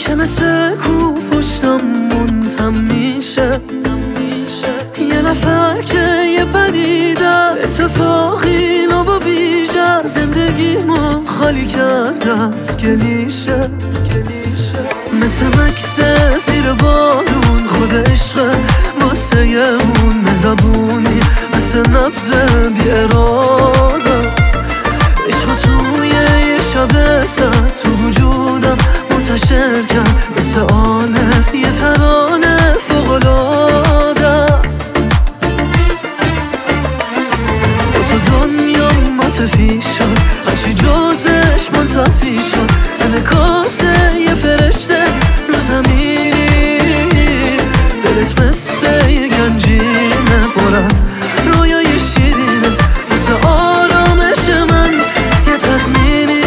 که مثل کو پشتم منتم میشه. یه نفر که یه پدیده اتفاقی نو و ویژه زندگیمو خالی کرده از کلیشه. مثل مکس زیر بارون خود عشق واسه اون مهربونی مثل نبض بی اراده است. عشق توی یه شب سر تو وجودم منتشر کرد مثل آنه یه ترانه فوق‌العاده است. با تو دنیا متفی شد هرچی جزش منتفی شد. انعکاس یه فرشته رو زمین دلت مثل یه گنجینه پر از رویای شیرینه مثل آرامش من یه تضمینی.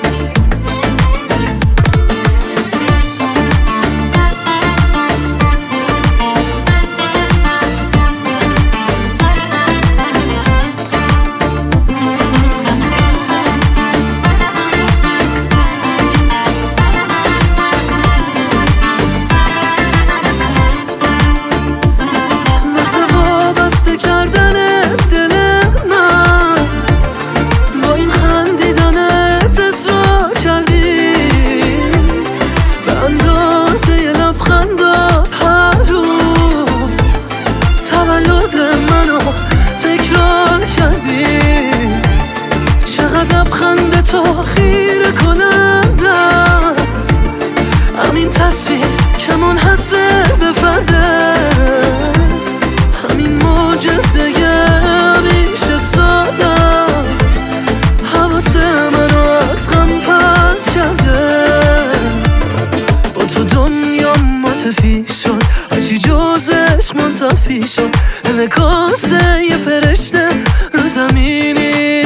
لبخند تو خیره کننده است. همین تصویر که منحصر به فرده، همین معجزه همیشه ساده حواس منو از غم پرت کرده. با تو دنیا متفی شد هرچی جزش منتفی شد. انعکاس یه فرشته رو زمینی